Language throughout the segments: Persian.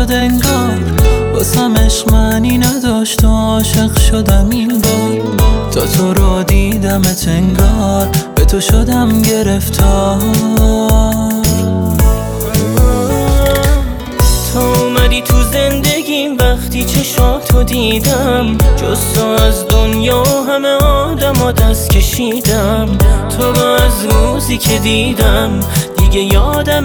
شد انگار واسم عشق معنی نداشت و عاشق شدم این بار. تا تو رو دیدمت انگار به تو شدم گرفتار. تا اومدی تو زندگیم وقتی چشاتو دیدم، جز تو از دنیا همه آدما دست کشیدم. تو رو از روزی که دیدم دیگه یادم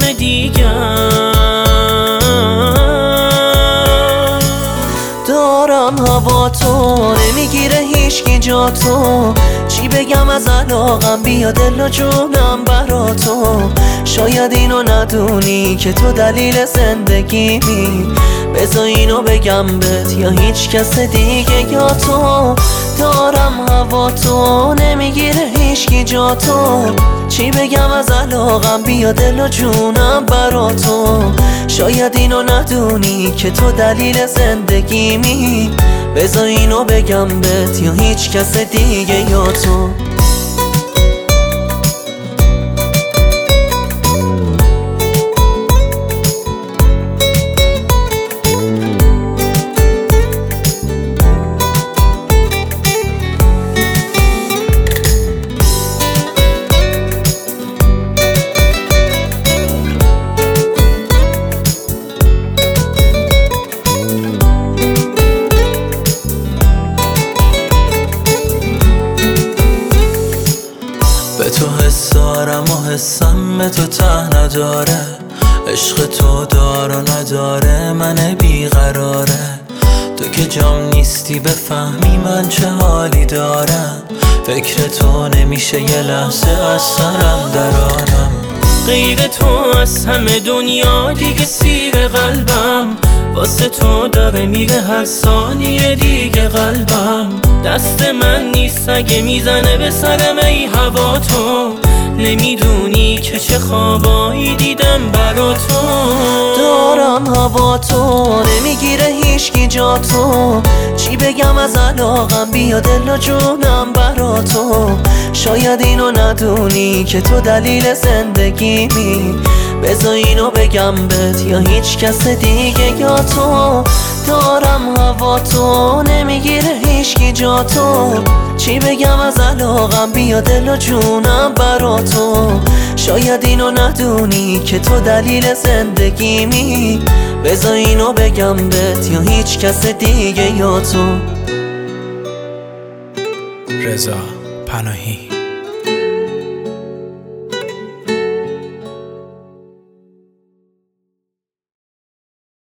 دارم هوا تو نمیگیره هیچکی جا تو. چی بگم از علاقم بیا دل و جونم برا تو. شاید اینو ندونی که تو دلیل زندگیمی. بذار اینو بگم بهت یا هیچ کس دیگه یا تو. دارم هوا تو نمیگیره هیچکی جا تو. چی بگم از علاقم بیا دل و جونم برا تو. شاید اینو ندونی که تو دلیل زندگیمی. بذار اینو بگم بهت یا هیچ کس دیگه یا تو. به تو حس دارم و حسم به تو ته نداره. عشق تو دار و نداره من بیقراره. تو که جام نیستی بفهمی من چه حالی دارم. فکر تو نمیشه یه لحظه از سرم درارم. غیر تو از همه دنیا دیگه سیر قلبم. واسه تو داره میره هر ثانیه دیگه قلبم. دست من نیست اگه میزنه به سرم ای هوا تو. نمیدونی که چه خوابایی دیدم برا تو. دارم هوا تو نمیگیره هیچکی جا تو. چی بگم از علاقم بیا دل و جونم برا تو. شاید اینو ندونی که تو دلیل زندگیمی. بذار اینو بگم بهت یا هیچ کس دیگه یا تو. دارم هوا تو نمیگیره هیچکی جا تو. چی بگم از علاقم بیا دل و جونم برا تو. شاید اینو ندونی که تو دلیل زندگیمی. بذار اینو بگم بهت یا هیچ کس دیگه یا تو. رضا پناهی.